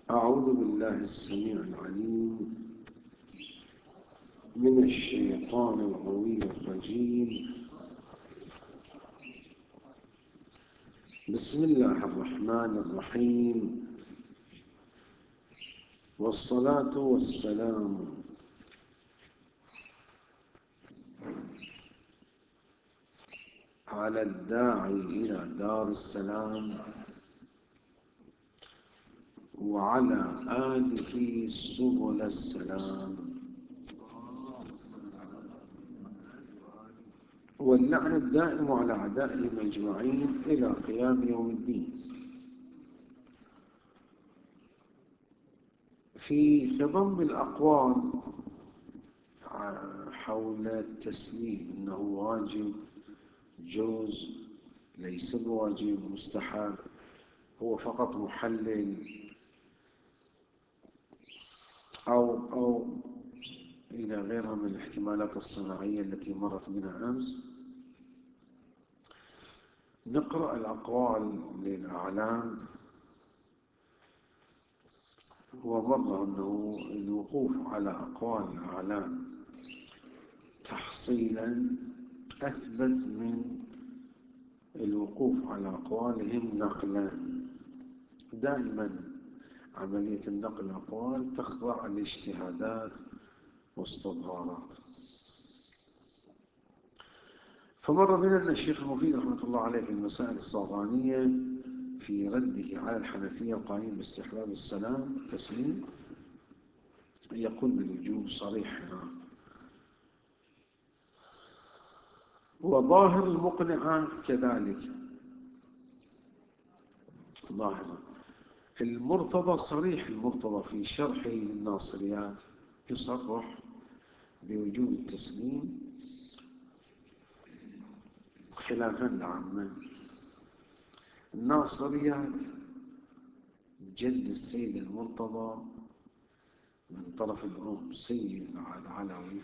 أعوذ بالله السميع العليم من الشيطان الغوي الرجيم. بسم الله الرحمن الرحيم، والصلاة والسلام على الداعي إلى دار السلام وعلى آله سبل السلام، واللعن الدائم على أعدائهم أجمعين إلى قيام يوم الدين. في خضم الأقوال حول التسليم، إنه واجب، جوز، ليس بواجب، مستحب، هو فقط محلل، أو إلى غيرها من الاحتمالات الصناعية التي مرت بنا أمس. نقرأ الأقوال للأعلام، ومر أنه الوقوف على أقوال الأعلام تحصيلا أثبت من الوقوف على أقوالهم نقلا. دائما عملية النقل الأقوال تخضع لاجتهادات واستظهارات. فمر بنا أن الشيخ المفيد رحمة الله عليه في المسائل الصاغانية في رده على الحنفية القائمين باستحباب السلام التسليم يقول بالوجوب صريح هنا. وظاهر المقنعة كذلك ظاهرا. المرتضى صريح، المرتضى في شرحه للناصريات يصرح بوجوب التسليم خلافا لعامة. الناصريات جد السيد المرتضى من طرف الأم سيد بعد علوي،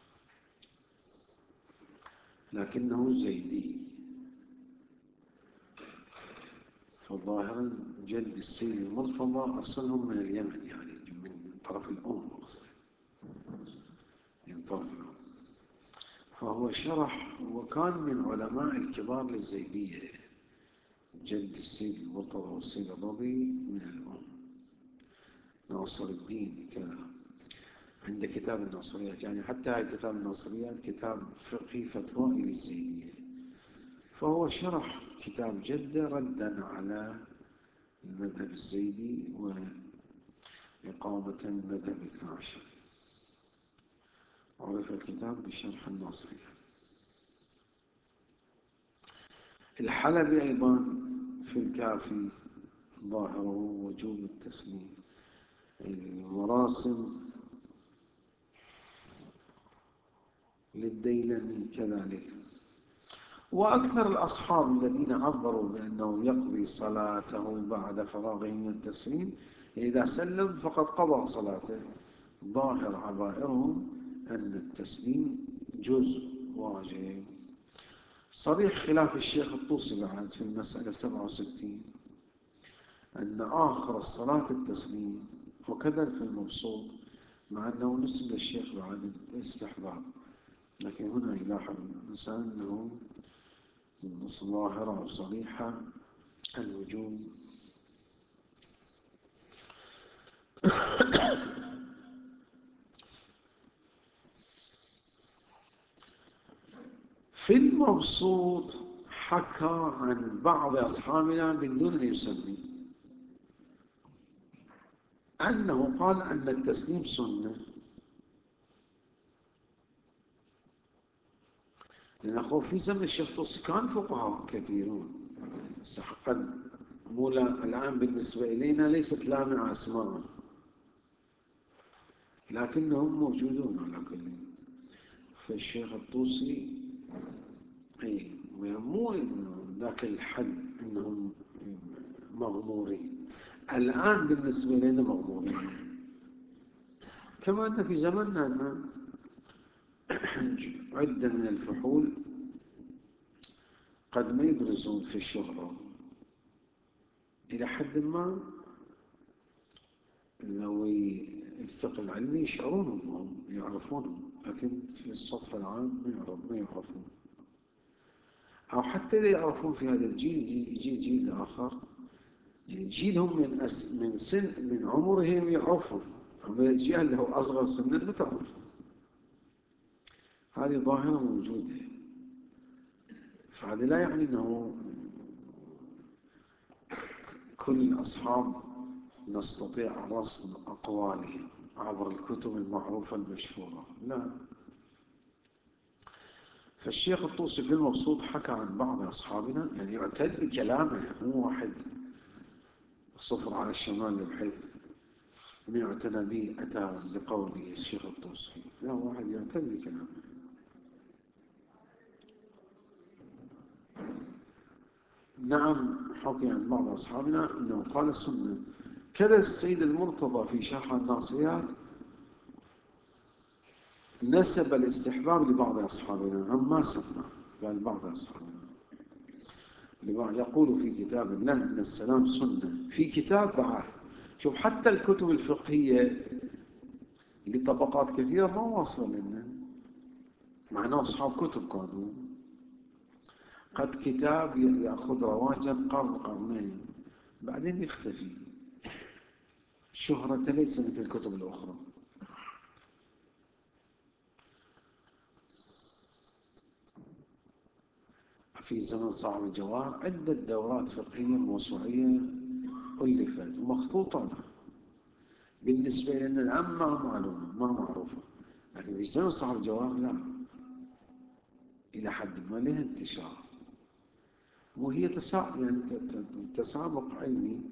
لكنه زيدي، فظاهرا جد السيد المرتضى أصلهم من اليمن، يعني من طرف الأم أصلا، من طرف الأم. فهو شرح، وكان من علماء الكبار للزيدية، جد السيد المرتضى والسيد الرضي من الأم. ناصر الدين كذا عند كتاب الناصريات، يعني حتى هاي كتاب الناصريات كتاب فقهي فتوائي للزيدية. فهو شرح كتاب جدة ردا على المذهب الزيدي وإقامة المذهب الاثنى عشري. عرف الكتاب بشرح الناصرية. الحلبي أيضا في الكافي ظاهره وجوب التسليم. المراسم للديلمي كذلك. وأكثر الأصحاب الذين عبروا بأنه يقضي صلاته بعد فراغه من التسليم، إذا سلم فقد قضى صلاته. ظاهر عبائرهم أن التسليم جزء واجب. صريح خلاف الشيخ الطوسي بعد في المسألة 67 أن آخر الصلاة التسليم، وكذا في المبسوط، مع أنه نسب للشيخ بعد الاستحباب، لكن هنا يلاحظ الإنسان أنه النص ظاهرة وصريحة الوجوب. في المبسوط حكى عن بعض أصحابنا من دون أن يسمي أنه قال أن التسليم سنة، لأن في زمن الشيخ طوسي كان فقهاء كثيرون، قد الآن بالنسبة إلينا ليست لامعة أسماء، لكنهم موجودون على كل. فالشيخ الطوسي مو ذاك الحد أنهم مغمورين، الآن بالنسبة لنا مغمورين. كما أن في زمننا الآن عدة من الفحول قد ما يبرزون في الشهرة إلى حد ما، ذوي الثقل العلمي يشعرون بهم يعرفونهم، لكن في السطح العام ما يعرفون. أو حتى إذا يعرفون في هذا الجيل يجي جيل آخر، يعني جيلهم من عمرهم يعرفوا، أما الجيل اللي هو أصغر سنا ما تعرف. هذه ظاهرة موجودة. فهذا لا يعني أنه كل الأصحاب نستطيع رصد أقوالهم عبر الكتب المعروفة المشهورة، لا. فالشيخ الطوسي في المبسوط حكى عن بعض أصحابنا، يعني يعتد بكلامه، مو واحد صفر على الشمال بحيث ما يعتنى به أتى لقوله الشيخ الطوسي، لا، واحد يعتد بكلامه. نعم، حكي عن بعض أصحابنا أنه قال السنة. كذا السيد المرتضى في شرح الناصيات نسب الاستحباب لبعض أصحابنا، هم ما سمى، قال بعض أصحابنا يقول في كتاب الله أن السلام سنة، في كتاب بعد. شوف، حتى الكتب الفقهية لطبقات كثيرة ما واصلة لنا، مع أنهم أصحاب كتب كانوا. قد كتاب يأخذ رواجا قرن قرنين بعدين يختفي، شهرة ليس مثل الكتب الأخرى. في زمن صاحب الجواهر عدة دورات فقهية موسوعية ألفت ومخطوطة بالنسبة لنا الآن ما معلومة، ما معروفة، لكن في زمن صاحب الجواهر لا، إلى حد ما لها انتشار. وهي يعني تسابق علمي،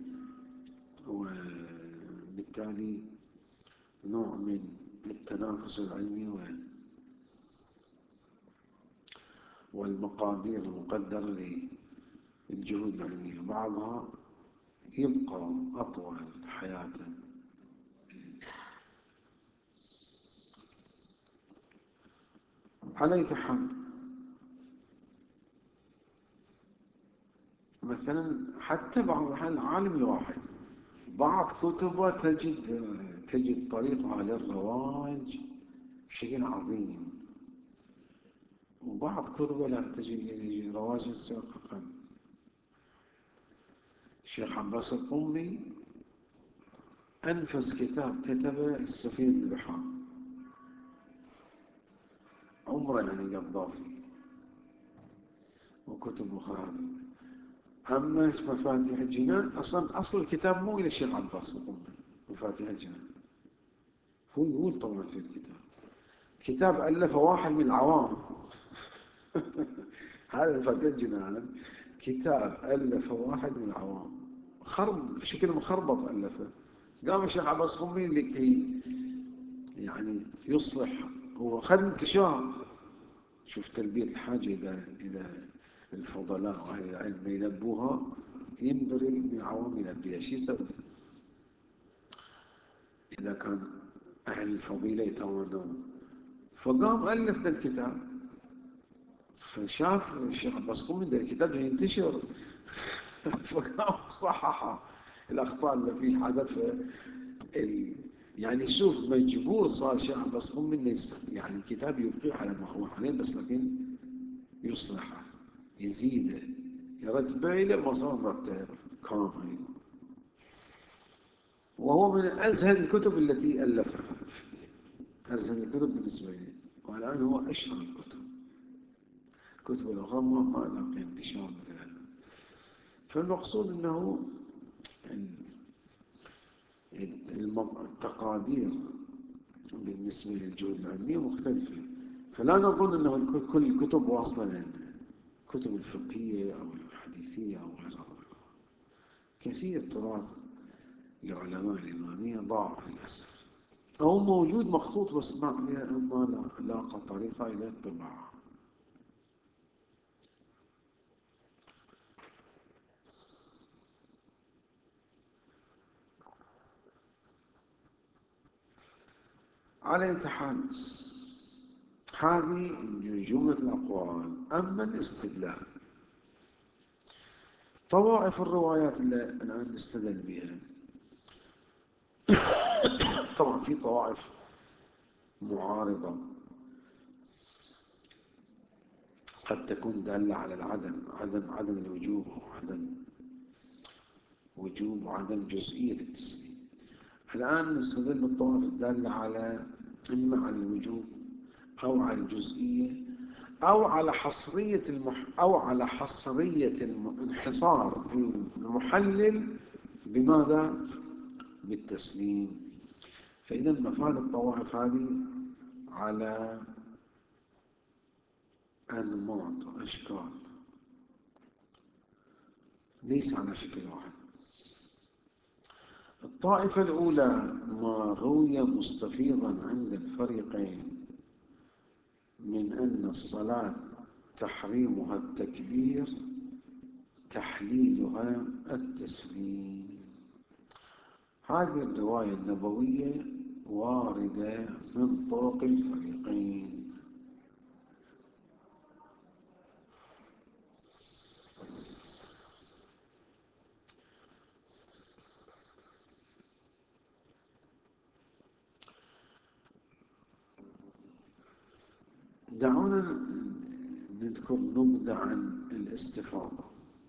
وبالتالي نوع من التنافس العلمي والمقادير المقدرة للجهود العلمية، بعضها يبقى أطول حياة. على أي حال، مثلا حتى بعض الأحيان العالم الواحد بعض كتبه تجد طريقها للرواج بشكل عظيم، وبعض كتبه لا تجد رواج السوق أقل. الشيخ عباس القمي أنفس كتاب كتبه السفينة البحار، عمره يعني قضافي، وكتب أخرى. أما مفاتيح الجنان، أصل الكتاب مو إلى الشيخ عباس القمي، مفاتيح الجنان هو يقول طبعا في الكتاب كتاب ألفه واحد من العوام. هذا مفاتيح الجنان كتاب ألفه واحد من العوام، بشكل مخربط ألفه. قام الشيخ عباس القمي لكي يعني يصلح، هو خد انتشار. شوف تلبية الحاجة، إذا الفضلاء وأهل العلم يلبوها ينبغي من العوام يلبيها، شو يسوي؟ إذا كان أهل الفضيلة يتولون. فقام ألف ذا الكتاب، فشاف الشيخ عباس قمي ذا الكتاب ينتشر. فقام صحح الأخطاء اللي فيه حذفها. يعني شوف، مجبور صار الشيخ عباس قمي إنه يعني الكتاب يبقيه على ما هو عليه، بس لكن يصلحه، يزيده، يرتبه إلى ما صار مرتب كامل. وهو من أزهد الكتب التي ألفها، أزهد الكتب بالنسبة لي، والآن هو أشهر الكتب. كتب الأخرى ما لاقي انتشار مثل. فالمقصود أنه التقادير بالنسبة للجهود العلمية مختلفة، فلا نظن أنه كل الكتب واصلة لنا، الكتب الفقهية أو الحديثية أو غيرها. كثير تراث لعلماء الإمامية ضاع للأسف، أو موجود مخطوط بس ما لاقى طريقة إلى الطباعة. على أي حال، هذه جملة الأقوال. أما الاستدلال، طوائف الروايات اللي الآن نستدل بها طبعا في طوائف معارضة قد تكون دالة على العدم، عدم الوجوب، وجوب وعدم جزئية التسليم. الآن نستدل بالطوائف الدالة على إما على الوجوب أو على الجزئية أو على حصرية الانحصار المحلل بماذا؟ بالتسليم. فإذا مفاد الطوائف هذه على أنماط أشكال، ليس على شكل واحد. الطائفة الأولى ما روي مستفيضا عند الفريقين من أن الصلاة تحريمها التكبير تحليلها التسليم. هذه الرواية النبوية واردة من طرق الفريقين. دعونا نذكر نبذة عن الاستفاضة.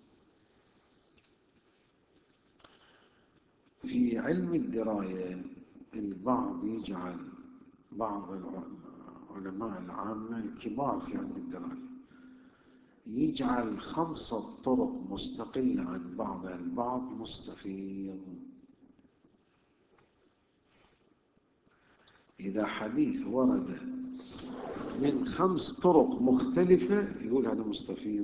في علم الدراية البعض يجعل، بعض العلماء العامة الكبار في علم الدراية يجعل 5 طرق مستقلة عن بعضها البعض مستفيض. إذا حديث ورد من 5 طرق مختلفة يقول هذا مستفيض.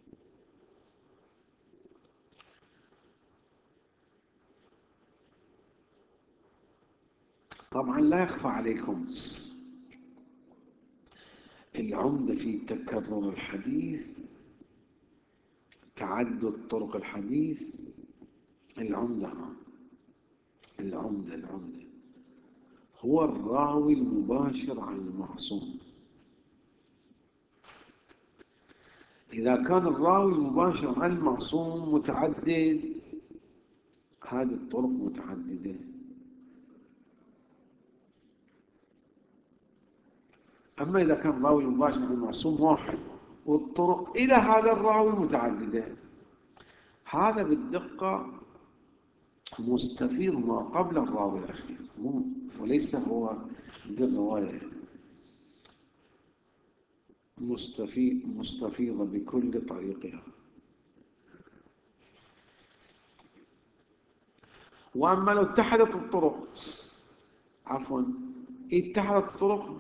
طبعا لا يخفى عليكم العمدة في تكرر الحديث، تعدد طرق الحديث، العمدة هو الراوي المباشر عن المعصوم. إذا كان الراوي المباشر عن المعصوم متعدد، هذه الطرق متعددة. أما إذا كان الراوي المباشر عن المعصوم واحد والطرق إلى هذا الراوي متعددة، هذا بالدقة مستفيض ما قبل الراوي الأخير، وليس هو دي الرواية مستفيضة بكل طريقها. وأما لو اتحدت الطرق، اتحدت الطرق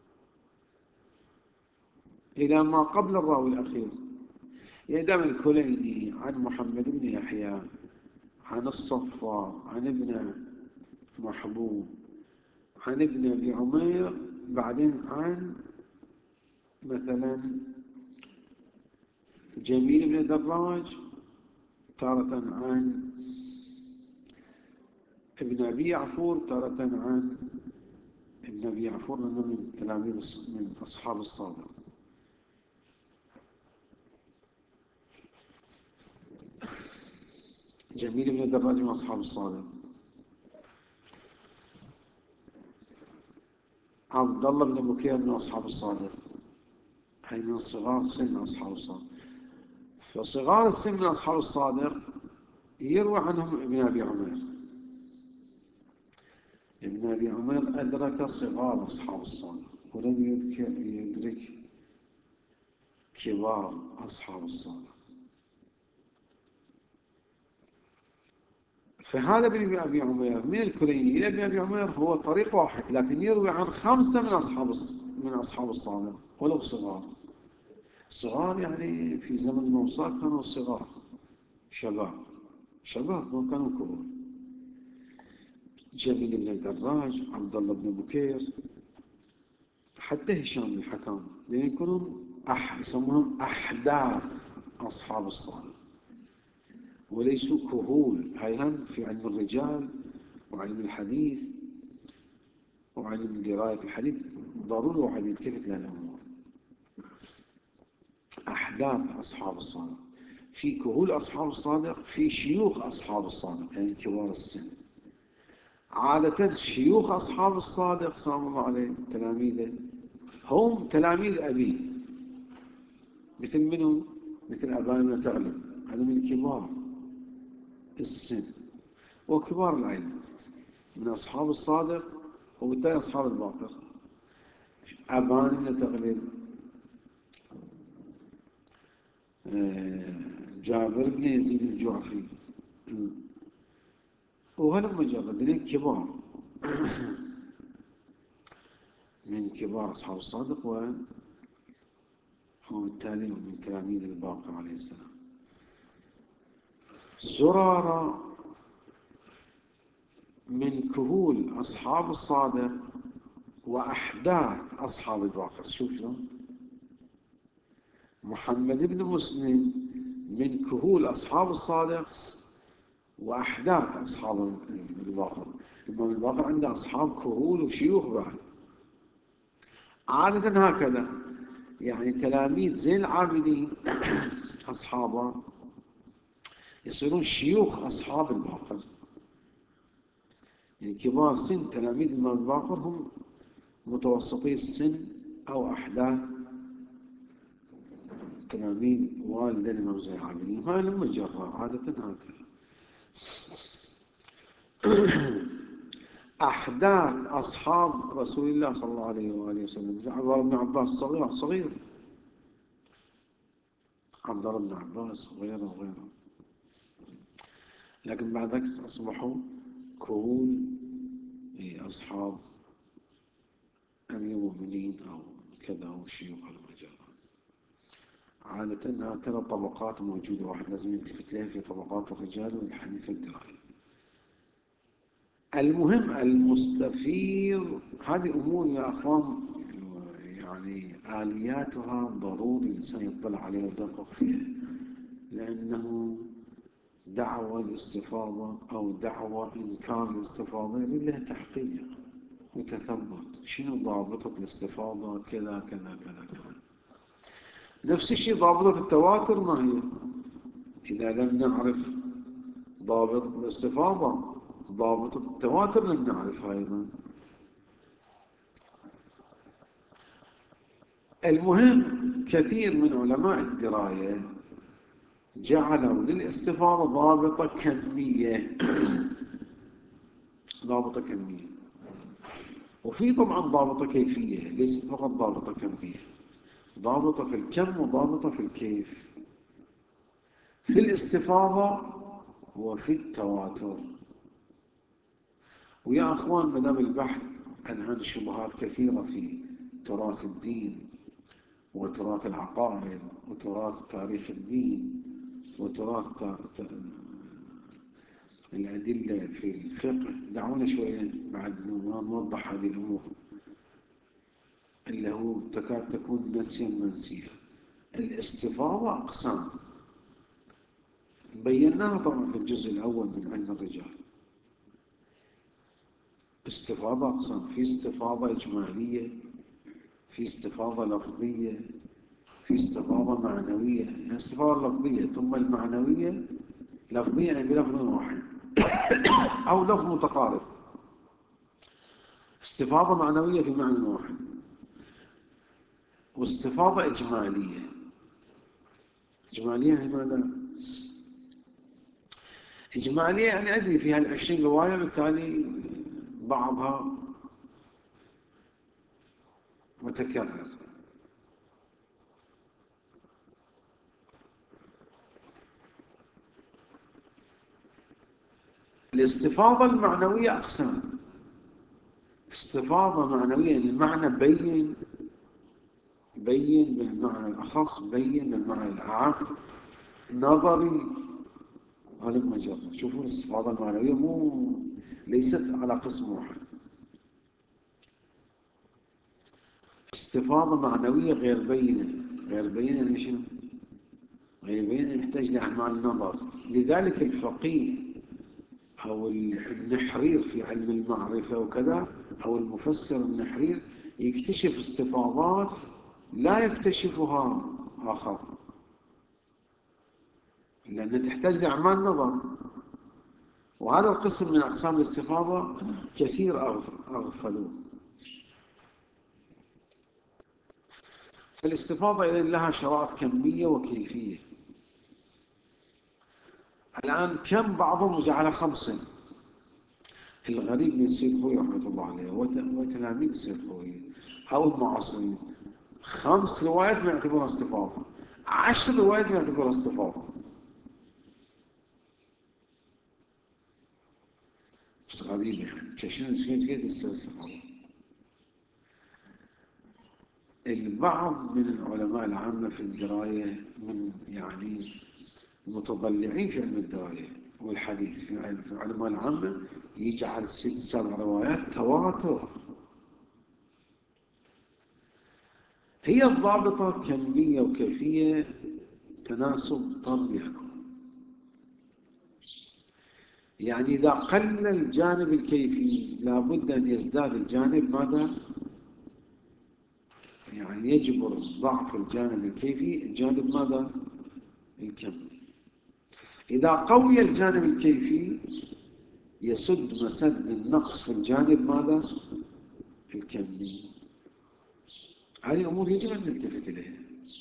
إلى ما قبل الراوي الأخير، يدام الكليني عن محمد بن يحيى عن الصفار عن ابن محبوب عن ابن أبي عمير، بعدين عن مثلا جميل بن دراج، تارة عن ابن أبي يعفور، تارة عن ابن أبي يعفور لأنه من تلاميذ من أصحاب الصادق. جميل بن دراج من أصحاب الصادق. عبد الله بن بكير من أصحاب الصادق، أي من صغار سن أصحاب الصادق. فصغار السن من أصحاب الصادق يروى عنهم ابن أبي عمير. ابن أبي عمير أدرك صغار أصحاب الصادق ولم يدرك كبار أصحاب الصادق. فهذا ابن أبي عمير من الكليني إلى ابن أبي عمير هو طريق واحد، لكن يروي عن 5 من أصحاب الصادق ولو صغار يعني في زمن موسى كانوا صغار، شباب ما كانوا كبار. جميل بن دراج، عبد الله بن بكير، حتى هشام بن الحكم، لأن يكونون يسمونهم أحداث أصحاب الصادق وليسوا كهول. هاي هم في علم الرجال وعلم الحديث وعلم دراية الحديث ضروري واحد يلتفت للأمور. أحداث أصحاب الصادق، في كهول أصحاب الصادق، في شيوخ أصحاب الصادق يعني كبار السن. عادة شيوخ أصحاب الصادق سلام الله عليه تلاميذه هم تلاميذ أبيه، مثل منو؟ مثل أبان بن تغلب، هذا من كبار السن وكبار العلم من أصحاب الصادق وبالتالي أصحاب الباقر. أبان بن تغلب، جابر بن يزيد الجعفي، وهلم مجرد كبار من كبار أصحاب الصادق وبالتالي من تلاميذ الباقر عليه السلام. زرارة من كهول أصحاب الصادق وأحداث أصحاب الباقر. شوف شلون. محمد بن مسلم من كهول أصحاب الصادق وأحداث أصحاب الباقر. الإمام الباقر عنده أصحاب كهول وشيوخ بعد. عادة هكذا، يعني تلاميذ زين العابدين أصحابه يصيرون شيوخ أصحاب الباقر. يعني كبار سن تلاميذ الإمام الباقر هم متوسطي السن أو أحداث تلاميذ والد الإمام زين العابدين. ما لهم مجرة، عادة هكذا. أحداث أصحاب رسول الله صلى الله عليه وآله وسلم مثل عبد الله بن عباس صغير، عبد الله بن عباس وغيره، لكن بعد ذلك أصبحوا كهول أصحاب أمير المؤمنين أو كذا وشيوخ المجال. عادة هكذا طبقات موجودة، واحد لازم يلتفت لها في طبقات الرجال والحديث والدراية. المهم المستفيض، هذه أمور يا أخوان يعني آلياتها ضروري الإنسان يطلع عليها ويدقق فيها، لأنه دعوة الاستفاضة أو دعوة إنكار الاستفاضة لها تحقيق وتثبت. شنو ضابطة الاستفاضة؟ كذا كذا كذا كذا. نفس الشيء ضابطة التواتر ما هي؟ إذا لم نعرف ضابطة الاستفاضة ضابطة التواتر لم نعرفها أيضا. المهم كثير من علماء الدراية جعلوا للاستفاضة ضابطة كمية ضابطة كمية، وفي طبعا ضابطة كيفية، ليست فقط ضابطة كمية، ضابطة في الكم وضابطة في الكيف، في الاستفاضة وفي التواتر. ويا أخوان ما دام البحث عن شبهات كثيرة في تراث الدين وتراث العقائد وتراث تاريخ الدين وتراث الأدلة في الفقه، دعونا شوية بعد نوضح هذه الأمور اللي هو تكاد تكون نسيا منسيا. الاستفاضة أقسام بيناها طبعا في الجزء الأول من علم الرجال. استفاضة أقسام، في استفاضة إجمالية، في استفاضة لفظية، في استفاضة معنوية. يعني الاستفاضة اللفظية ثم المعنوية، لفظية يعني بلفظ واحد أو لفظ متقارب، استفاضة معنوية في معنى واحد، واستفاضة إجمالية. إجمالية يعني ماذا؟ إجمالية يعني عندي فيها 20 رواية، بالتالي بعضها متكرر. الاستفاضة المعنوية أقسام. استفاضة معنوية المعنى بين بالمعنى الأخص، بين بالمعنى الأعم، نظري. هذا مجرد شوفوا الاستفاضة المعنوية ليست على قسم واحد. استفاضة معنوية غير بينة. غير بينة يعني شنو؟ غير بينة يحتاج لأعمال نظر. لذلك الفقيه أو النحرير في علم المعرفة وكذا، أو المفسر النحرير يكتشف استفاضات لا يكتشفها آخر، لأنها تحتاج لأعمال نظر. وهذا القسم من أقسام الاستفاضة كثير أغفلوه. فالاستفاضة إذن لها شرائط كمية وكيفية. الآن كم بعضهم جعلها 5. الغريب من السيد خوي رحمة الله عليه وتلاميذ السيد خوي أو المعاصرين 5 روايات ما يعتبرها استفاضة، 10 روايات ما يعتبرها استفاضة. بس غريبة يعني شنو كيف تصير استفاضة؟ البعض من العلماء العامة في الدراية من يعني متضلعين في علم الدراية والحديث في علماء العامة يجعل 6 7 روايات تواتر. هي الضابطة كمية وكيفية تناسب طردي يكون. يعني إذا قل الجانب الكيفي لابد أن يزداد الجانب ماذا؟ يعني يجبر ضعف الجانب الكيفي الجانب ماذا؟ الكمي. إذا قوي الجانب الكيفي يسد مسد النقص في الجانب ماذا؟ الكمي. هذه أمور يجب أن نلتفت إليها.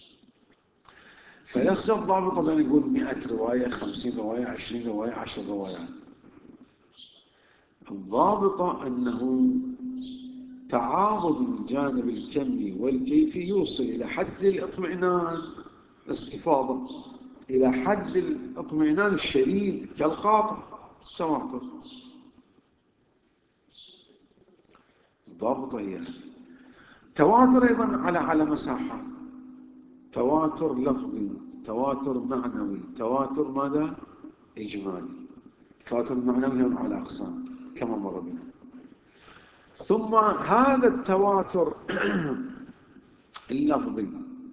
فيصير ضابطة بين نقول 100 رواية 50 رواية 20 رواية 10 روايات. الضابطة أنه تعارض الجانب الكمي والكيفي يوصل إلى حد الاطمئنان استفاضة، إلى حد الاطمئنان الشديد كالقاطع تواتر. ضابطة يعني تواتر أيضا على مساحة، تواتر لفظي، تواتر معنوي، تواتر ماذا؟ إجمالي. تواتر معنوي هم على أقسام كما مر بنا. ثم هذا التواتر اللفظي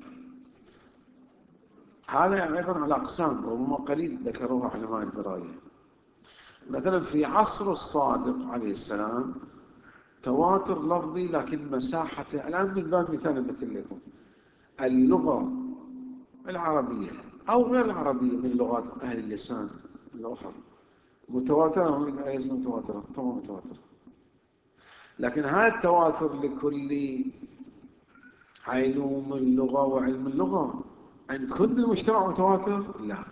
هذا أيضا على أقسام ربما قليل ذكروها علماء الدراية. مثلا في عصر الصادق عليه السلام تواتر لفظي لكن مساحته الآن من باب مثال أمثل لكم اللغة العربية أو غير العربية من لغات أهل اللسان الأخرى متواترة وليس متواترة؟ طبعا متواترة. لكن هذا التواتر لكل علوم اللغة وعلم اللغة عند كل المجتمع متواتر؟ لا.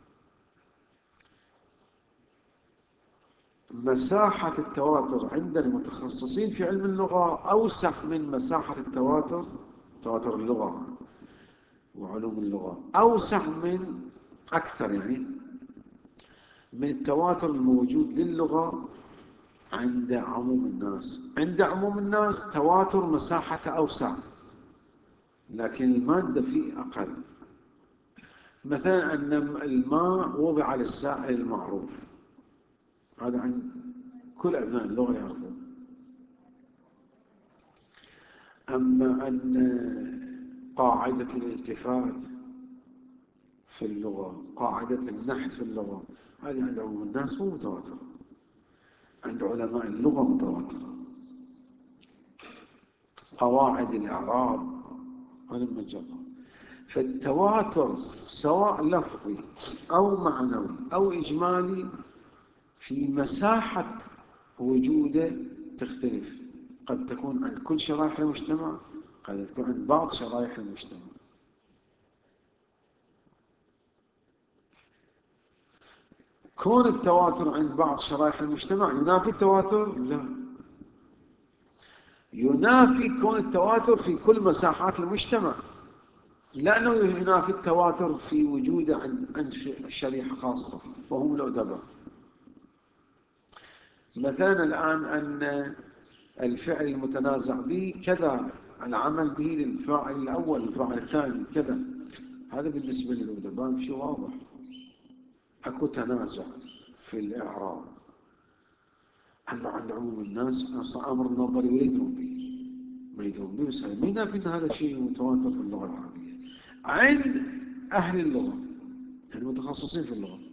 مساحة التواتر عند المتخصصين في علم اللغة أوسع من مساحة التواتر تواتر اللغة وعلوم اللغة أوسع من أكثر يعني من التواتر الموجود للغة عند عموم الناس. عند عموم الناس تواتر مساحته أوسع لكن المادة فيه أقل. مثلا أن الماء وضع للسائل المعروف، هذا عند كل أبناء اللغة يعرفون. أما أن قاعدة الالتفات في اللغة، قاعدة النحت في اللغة، هذه عند عموم الناس مو متواترة، عند علماء اللغة متواترة. قواعد الإعراب هذا مجرد. فالتواتر سواء لفظي أو معنوي أو إجمالي في مساحة وجوده تختلف، قد تكون عند كل شرائح المجتمع، قد تكون عند بعض شرائح المجتمع. كون التواتر عند بعض شرائح المجتمع ينافي التواتر؟ لا، ينافي كون التواتر في كل مساحات المجتمع، لأنه ينافي التواتر في وجوده عند شريحة خاصة وهم الأدباء. مثلا الآن أن الفعل المتنازع به كذا، العمل به للفاعل الأول الفاعل الثاني كذا، هذا بالنسبة للأدباء شيء واضح. أكو تنازع في الإعراب. أما عند عموم الناس أمر نظري ولا يدرون به، ما يدرون به، بس ما ينافي أن هذا شيء متواتر في اللغة العربية عند أهل اللغة يعني المتخصصين في اللغة.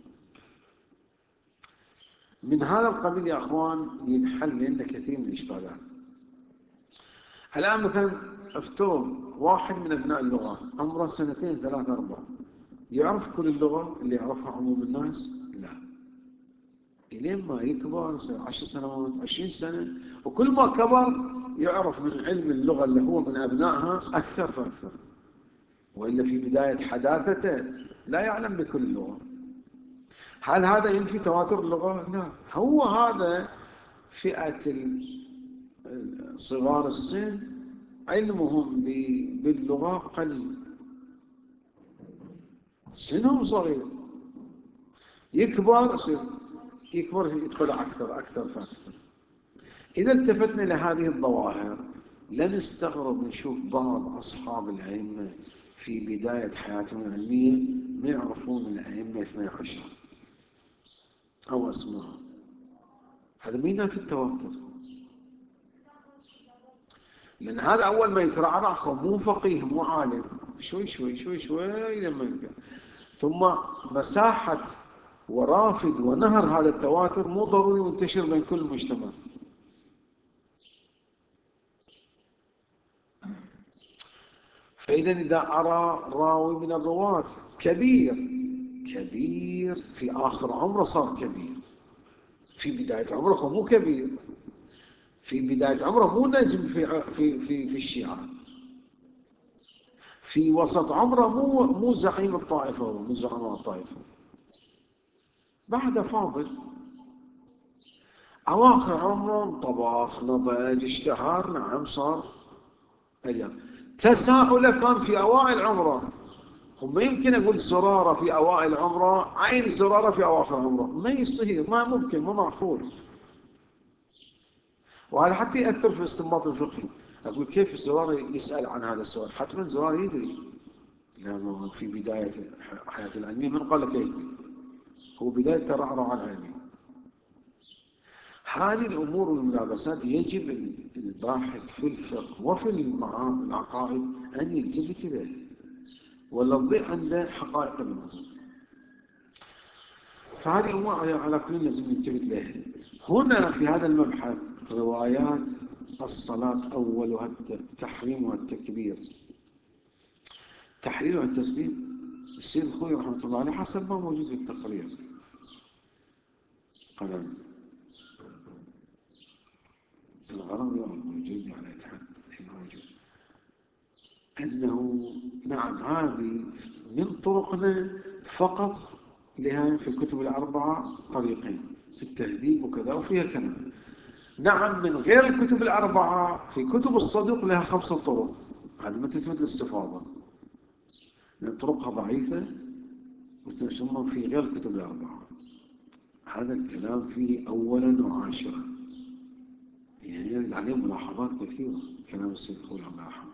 من هذا القبيل يا أخوان ينحل لنا كثير من الإشكالات. الآن مثلا افترض واحد من أبناء اللغة عمره 2 3 4 يعرف كل اللغة اللي يعرفها عموم الناس؟ لا. إلين ما يكبر يصير 10 سنوات 20 سنة، وكل ما كبر يعرف من علم اللغة اللي هو من أبنائها أكثر فأكثر، وإلا في بداية حداثته لا يعلم بكل اللغة. هل هذا ينفي تواتر اللغة؟ لا، هو هذا فئة صغار السن علمهم باللغة قليل، سنهم صغير، يكبر يطلع أكثر فأكثر. إذا التفتنا لهذه الظواهر لا نستغرب نشوف بعض أصحاب الأئمة في بداية حياتهم العلمية ما يعرفون الأئمة 12 أو أسماء. هذا ما ينافي التواتر، لأن هذا أول ما يترعرع مو فقيه مو عالم، شوي شوي شوي شوي لما يلقى، ثم مساحة ورافد ونهر هذا التواتر مو ضروري منتشر بين كل المجتمع. فإذا إذا أرى راوي من الرواة كبير في آخر عمره صار كبير، في بداية عمره مو كبير، في بداية عمره مو نجم في الشيعة، في وسط عمره مو زعيم الطائفة ومو زعماء الطائفة، بعد فاضل. أواخر عمره طباخ نضج اشتهر، نعم صار اليوم. تساؤله كان في أوائل عمره، ما يمكن أقول زرارة في أوائل عمره عين زرارة في أواخر عمره، ما يصير، ما ممكن، ما معقول. وهذا حتى يأثر في الاستنباط الفقهي. أقول كيف زرارة يسأل عن هذا السؤال؟ حتما زرارة يدري، لأنه في بداية حياة العلمية من قال لك يدري، هو بداية ترعرع العلمي. هذه الأمور والملابسات يجب الباحث في الفقه وفي العقائد أن يلتفت إليها، ولا تضيع عنده حقائق الأمور. فهذه أمور على كل لازم نلتفت لها. هنا في هذا المبحث روايات الصلاة أولها التحريم والتكبير، تحليلها التسليم. السيد الخوي رحمة الله عليه حسب ما موجود في التقرير قلم الغرض والموجود على يتحدث موجود أنه نعم هذه من طرقنا فقط لها في الكتب الأربعة طريقين، في التهذيب وكذا وفيها كلام. نعم من غير الكتب الأربعة في كتب الصدوق لها 5 طرق، هذه ما تثبت الاستفاضة لأن طرقها ضعيفة، وثم في غير الكتب الأربعة. هذا الكلام فيه أولا وعاشرا، يعني يرد عليه ملاحظات كثيرة كلام السيد الخوي الله يرحمه.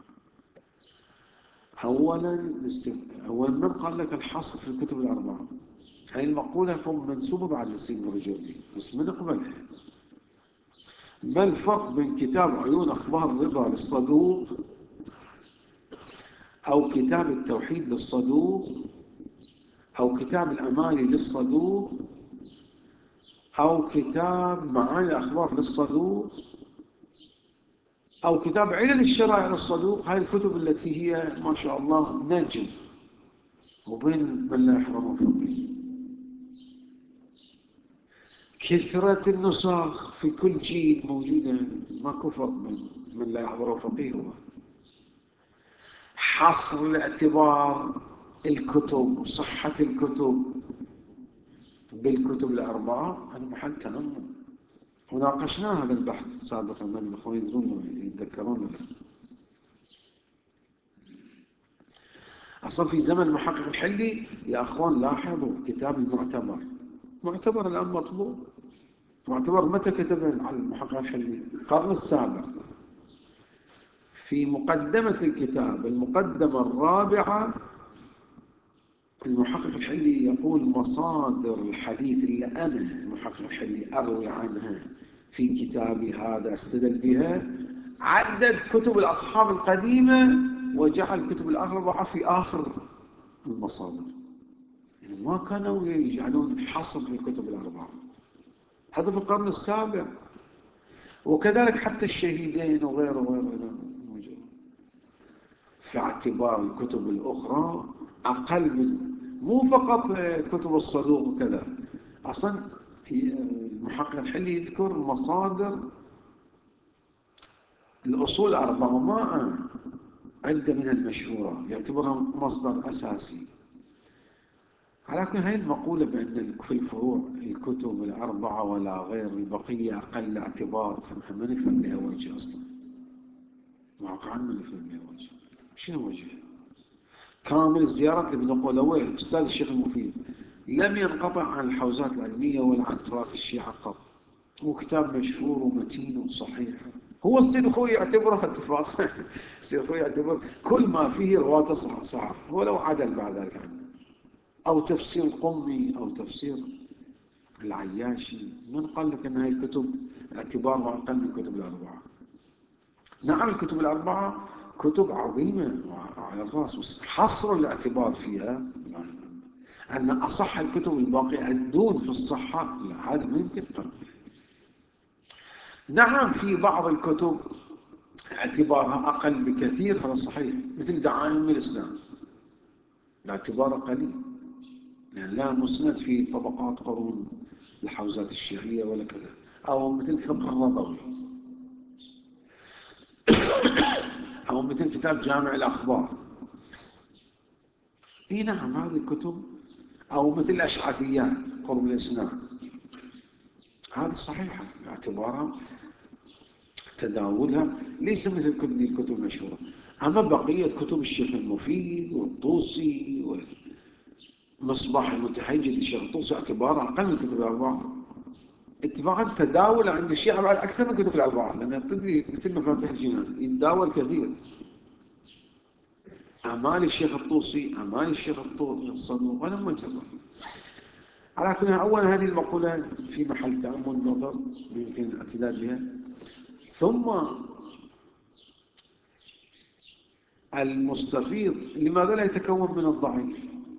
أولا من قال لك الحصر في الكتب الأربعة؟ هذه المقولة ثم منسوبة بعد السيد الرجردي بس من قبلها. ما الفرق بين كتاب عيون أخبار الرضا للصدوق، أو كتاب التوحيد للصدوق، أو كتاب الأماني للصدوق، أو كتاب معاني الأخبار للصدوق، أو كتاب علل الشرائع للصدوق؟ هاي الكتب التي هي ما شاء الله نجم، وبين من لا يحضر فقيه. كثرة النسخ في كل جيل موجودة، ماكو فرق من لا يحضر فقيه. هو حصر الاعتبار الكتب وصحة الكتب بالكتب الأربعة هذا محل تأمل، وناقشنا هذا البحث سابقا، من الأخوة يدرون يتذكرون. أصلا في زمن المحقق الحلي يا أخوان لاحظوا كتاب المعتبر، معتبر الآن مطبوع، معتبر متى كتبه على المحقق الحلي؟ القرن السابع. في مقدمة الكتاب المقدمة الرابعة المحقق الحلي يقول مصادر الحديث اللي أنا المحقق الحلي أروي عنها في كتابي هذا استدل بها، عدد كتب الأصحاب القديمة وجعل كتب الأربعة في آخر المصادر. يعني ما كانوا يجعلون حصر في الكتب الأربعة، هذا في القرن السابع. وكذلك حتى الشهيدين وغيره موجود في اعتبار الكتب الأخرى أقل من، مو فقط كتب الصدوق وكذا. أصلا المحقق الحلي يذكر مصادر الأصول 4 وما عدة من المشهورة يعتبرها مصدر أساسي. على كل هاي المقولة بأن في الفروع الكتب 4 ولا غير البقية أقل اعتبار، ما نفهم لها وجه أصلا، واقعا ما نفهم لها وجه. شنو وجه؟ كامل الزيارات لابن قولويه أستاذ الشيخ المفيد لم ينقطع عن الحوزات العلمية ولا عن تراث الشيعة قط، وكتاب مشهور ومتين وصحيح. هو السيد خوي يعتبره اتفاق السيد خوي يعتبر كل ما فيه رواته صح ولو عدل بعد ذلك عنه، أو تفسير القمي أو تفسير العياشي. من قال لك أن هاي الكتب اعتبارها أقل من الكتب 4؟ نعم الكتب 4 كتب عظيمة وعلى الرأس، بس حصر الاعتبار فيها أن أصح الكتب الباقية الدون في الصحة، لا، هذا ما يمكن قبل. نعم في بعض الكتب اعتبارها أقل بكثير، هذا صحيح، مثل دعائم الإسلام اعتبارها قليل، يعني لا مسند في طبقات قرون الحوزات الشيعية ولا كذا، أو مثل فقه الرضوي، أو مثل كتاب جامع الأخبار. اي نعم هذه الكتب، أو مثل الأشعثيات قرب الإسلام، هذه صحيحة باعتبارها تداولها ليس مثل كل الكتب المشهورة. أما بقية كتب الشيخ المفيد والطوسي ومصباح المتحجج للشيخ الطوسي اعتبارها أقل من الكتب 4 اتفاقا. تداول عند الشيعة بعد أكثر من كتب 4، لأن تدري مثل مفاتيح الجنان يتداول كثير. أعمال الشيخ الطوسي، أعمال الشيخ الصدوق، ولا ما يتبع. على كل حال، أولا هذه المقولة في محل تأمل نظر يمكن الاعتداد بها. ثم المستفيض لماذا لا يتكون من الضعيف؟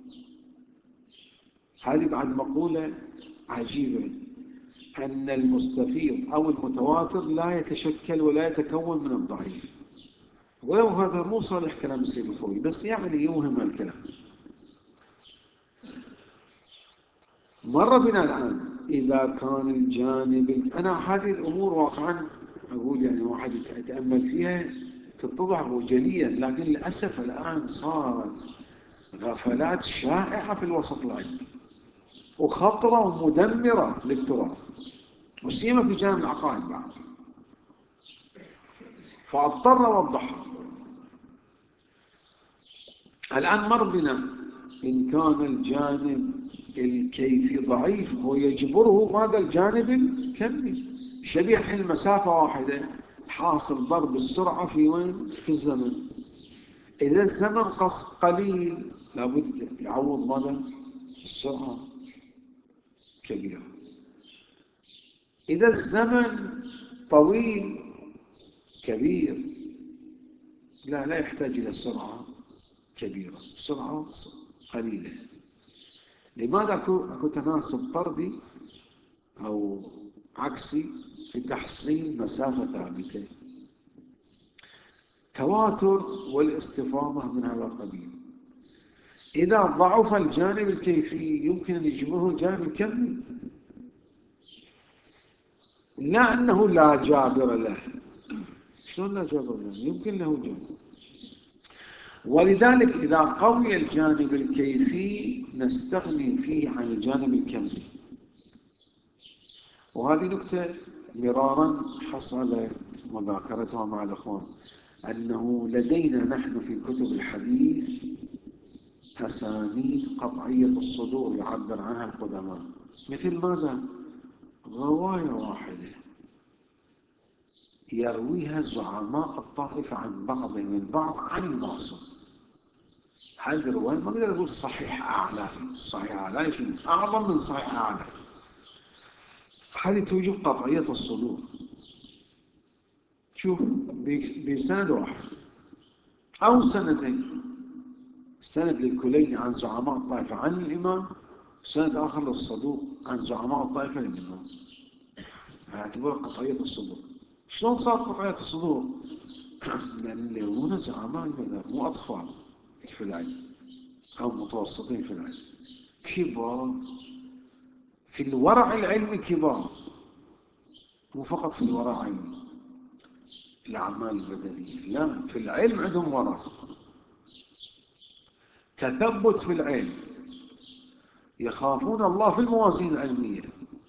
هذه بعد مقولة عجيبة، أن المستفيض أو المتواتر لا يتشكل ولا يتكون من الضعيف. ولو هذا مو صالح كلام السيد الخوي، بس يعني يوهم الكلام. مر بنا الآن إذا كان الجانب، أنا هذه الأمور واقعا أقول يعني واحد يتأمل فيها تتضح جليا، لكن للأسف الآن صارت غفلات شائعة في الوسط العلمي وخطرة ومدمرة للتراث، وسيما في جانب العقائد بعد، فاضطر أوضحها. الآن مر بنا إن كان الجانب الكيفي ضعيف هو يجبره ماذا الجانب الكمي، شبيه حين مسافة واحدة حاصل ضرب السرعة في وين؟ في الزمن. إذا الزمن قليل لابد يعوض ماذا؟ السرعة كبيرة. إذا الزمن طويل كبير لا يحتاج إلى سرعة كبيرة، سرعة قليلة. لماذا أكو تناسب طردي أو عكسي في تحصيل مسافة ثابتة؟ تواتر والاستفاضة من هذا القبيل. إذا ضعف الجانب الكيفي يمكن أن يجبره الجانب الكمي، لا أنه لا جابر له. شلون لا جابر له؟ يمكن له جابر. ولذلك إذا قوي الجانب الكيفي نستغني فيه عن الجانب الكمي. وهذه نكتة مرارا حصلت مذاكرتها مع الأخوان، أنه لدينا نحن في كتب الحديث أسانيد قطعية الصدور يعبر عنها القدماء، مثل ماذا؟ رواية واحدة يرويها زعماء الطائفة عن بعضهم البعض عن المعصوم. هذه الرواية ما نقدر نقول صحيح أعلى، صحيح أعلى شنو؟ أعظم من صحيح أعلى. هذه توجب قطعية الصدور. شوف بسند واحد أو سندين، سند للكليني عن زعماء الطائفة عن الإمام، سند آخر للصدوق عن زعماء الطائفة للإمام، اعتبرها قطعية الصدور. شلون صارت قطعية الصدور؟ لأن اللي يروون زعماء المذهب مو أطفال في العلم أو متوسطين في العلم، كبار في الورع العلمي، كبار مو فقط في الوراء علم الأعمال البدنية، لا، في العلم عندهم وراء، تثبت في العلم، يخافون الله في الموازين العلمية.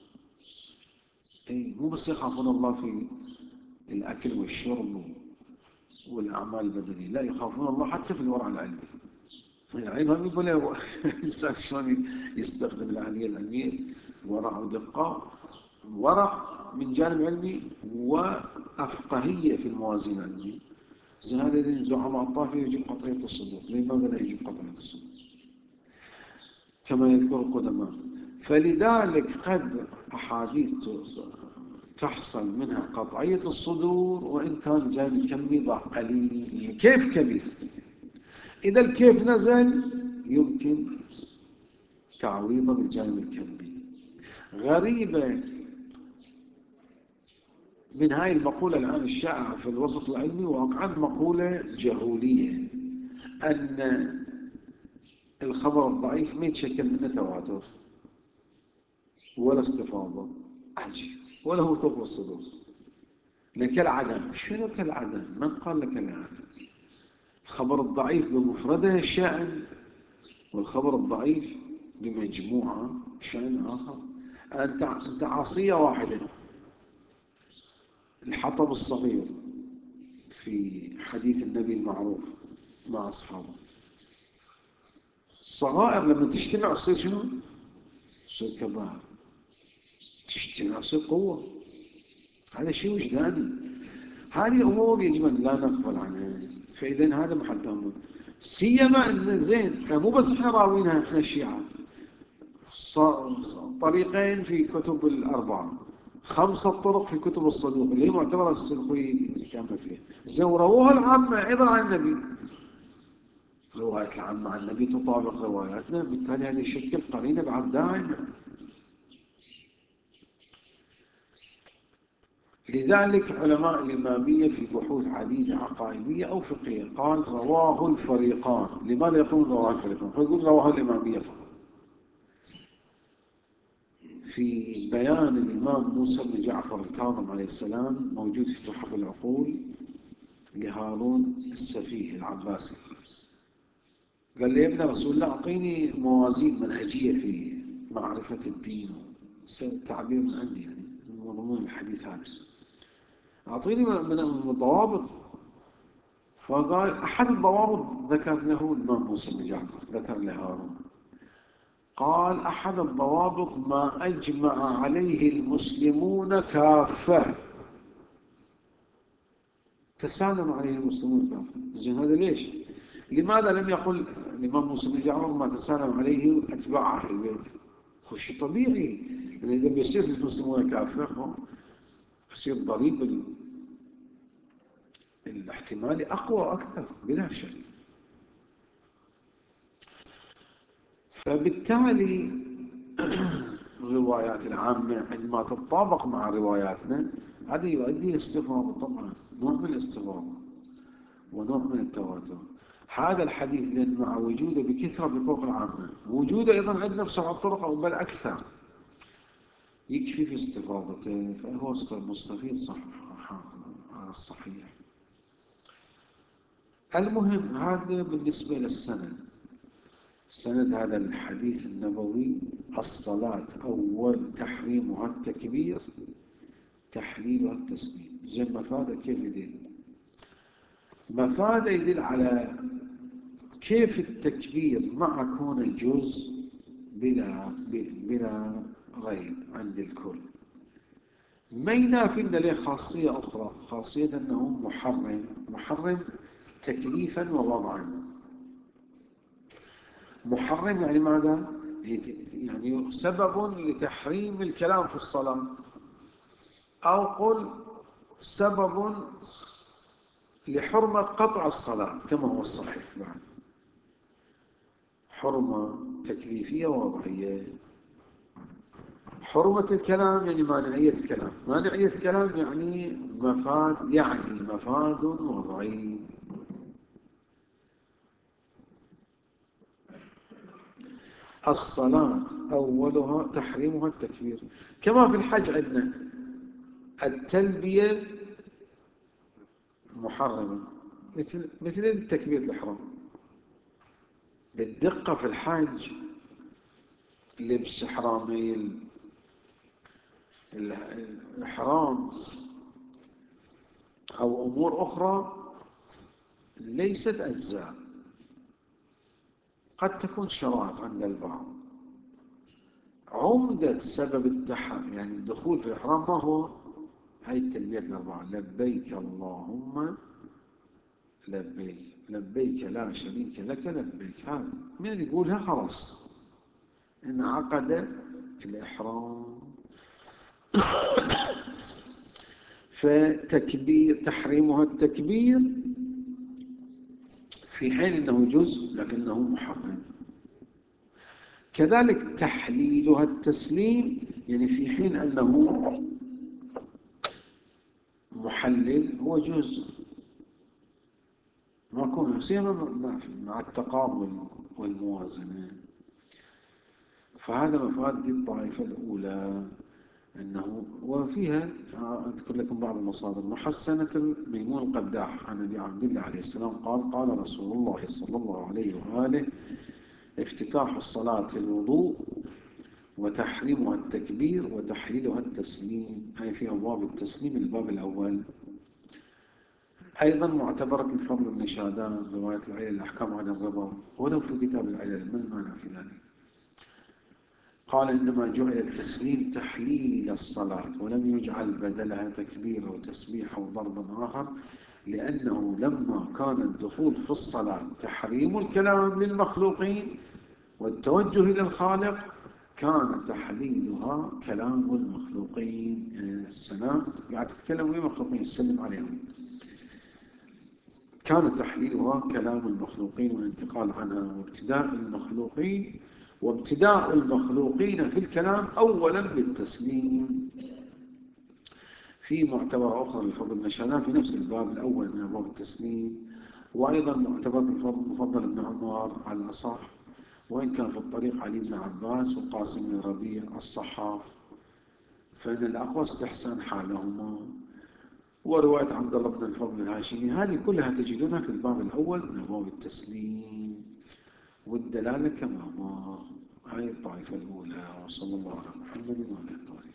إيه، مو بس يخافون الله في الأكل والشرب والأعمال البدنية، لا، يخافون الله حتى في الورع العلمي. العلم هم يقول له الإنسان شلون يستخدم الآلية العلمية، ورع ودقة، ورع من جانب علمي وأفقهية في الموازين العلمية. زين هذا زعماء الطائفة يجب قطعية الصدور، لماذا لا يجب قطعية الصدور كما يذكر القدماء؟ فلذلك قد أحاديث تحصل منها قطعية الصدور وإن كان الجانب الكمي قليل. كيف كبير؟ إذا الكيف نزل يمكن تعويضه بالجانب الكمي. غريبة من هاي المقولة الآن الشائعة في الوسط العلمي، واقعا مقولة جهولية، أن الخبر الضعيف ما يتشكل منه تواتر ولا استفاضة، عجيب، ولا هو ثقب الصدور، كالعدم. شنو كالعدم؟ من قال لك العدم؟ الخبر الضعيف بمفرده شأن، والخبر الضعيف بمجموعة شأن آخر. أنت عصية واحدة، الحطب الصغير في حديث النبي المعروف مع أصحابه، الصغائر لما تجتمع تصير شنو؟ تصير كبائر، تجتمع تصير قوة. هذا شيء وجداني. هذه الأمور يجب أن لا نغفل عنها. فإذا هذا محل تأمل، سيما أن زين مو بس احنا راوينها احنا الشيعة، طريقين في كتب الأربعة، 5 طرق في كتب الصدوق اللي هي معتبرة السلخوي يكمل فيها، زين ورووها العامة أيضا عن النبي. رواية العامة عن النبي تطابق رواياتنا، بالتالي هذا يشكل قرينة بعد دائما. لذلك علماء الإمامية في بحوث عديدة عقائدية أو فقهية قال رواه الفريقان. لماذا يقول رواه الفريقان؟ يقول رواه الإمامية فقط. في بيان الإمام موسى بن جعفر الكاظم عليه السلام موجود في تحف العقول لهارون السفيه العباسي، قال لي يا ابن رسول الله أعطيني موازين منهجية في معرفة الدين، تعبير من عندي يعني من مضمون الحديث هذا، أعطيني من الضوابط. فقال أحد الضوابط ذكر له الإمام موسى بن جعفر، ذكر لهارون، قال أحد الضوابط ما أجمع عليه المسلمون كافة. تسالم عليه المسلمون كافة. زين هذا ليش؟ لماذا لم يقل الإمام موسى بن جعفر ما تسالم عليه أتباع أهل البيت؟ شيء طبيعي، لأن إذا بيصير المسلمون كافة يصير ضريب الاحتمالي أقوى أكثر بلا شك. فبالتالي الروايات العامة عندما تتطابق مع رواياتنا هذا يؤدي لاستفاضة، طبعا نوع من الاستفاضة ونوع من التواتر. هذا الحديث لأن مع وجوده بكثرة في طرق العامة، وجوده أيضا عندنا ب7 طرق أو بل أكثر، يكفي في استفاضته، فهو مستفيد صح على الصحيح. المهم هذا بالنسبة للسند. سند هذا الحديث النبوي الصلاة أول تحريمها التكبير، تحليلها التسليم. زين مفاده كيف يدل؟ مفاده يدل على كيف التكبير مع كونه جزء بلا ريب عند الكل ما ينافي إن له خاصية أخرى، خاصية أنه محرم تكليفا ووضعا. محرم يعني ماذا؟ يعني سبب لتحريم الكلام في الصلاة، أو قل سبب لحرمة قطع الصلاة كما هو الصحيح بعد. حرمة تكليفية ووضعية. حرمة الكلام يعني مانعية الكلام، مانعية الكلام يعني مفاد وضعي. الصلاة أولها تحريمها التكبير، كما في الحج عندنا التلبية محرمة، مثل تكبيرة الإحرام. بالدقة في الحج لبس حرامي الإحرام أو أمور أخرى ليست أجزاء، قد تكون شرائط عند البعض. عمدة سبب يعني الدخول في الإحرام ما هو؟ هاي التلبية الأربعة: لبيك اللهم لبيك، لبيك لا شريك لك لبيك. هذا من اللي يقولها خلاص انعقد الإحرام. فتكبير تحريمها التكبير في حين أنه جزء لكنه محرم. كذلك تحليلها التسليم، يعني في حين أنه محلل هو جزء، ما يكون سيما مع التقابل والموازنة. فهذا مفاد دي الطائفة الأولى. أنه وفيها أذكر لكم بعض المصادر: محسنة ميمون القداح عن أبي عبد الله عليه السلام قال: قال رسول الله صلى الله عليه وآله: افتتاح الصلاة الوضوء، وتحريمها التكبير، وتحليلها التسليم. أي في أبواب التسليم الباب الأول. أيضا معتبرة الفضل بن شادان رواية العلل الأحكام عن الرضا، ولو في كتاب العلل، ما المانع في ذلك؟ قال: إنما جعل التسليم تحليل الصلاة، ولم يجعل بدلها تكبير وتسبيح أو ضرب آخر، لأنه لما كان الدخول في الصلاة تحريم الكلام للمخلوقين والتوجه إلى الخالق، كان تحليلها كلام المخلوقين. السلام قاعد تتكلم ويا مخلوقين تسلم عليهم، كان تحليلها كلام المخلوقين والانتقال عنها، وابتداء المخلوقين في الكلام أولا بالتسليم. في معتبرة أخرى للفضل بن شادان في نفس الباب الأول من أبواب التسليم، وأيضا معتبرة الفضل بن عمر على الأصح، وإن كان في الطريق علي بن عباس وقاسم بن ربيع الصحاف، فإن الأقوى استحسان حالهما. ورواية عبد الله بن الفضل الهاشمي، هذه كلها تجدونها في الباب الأول من أبواب التسليم، والدلالة كما مر. هذه الطائفة الأولى. وصلى الله على محمد وعلى آله.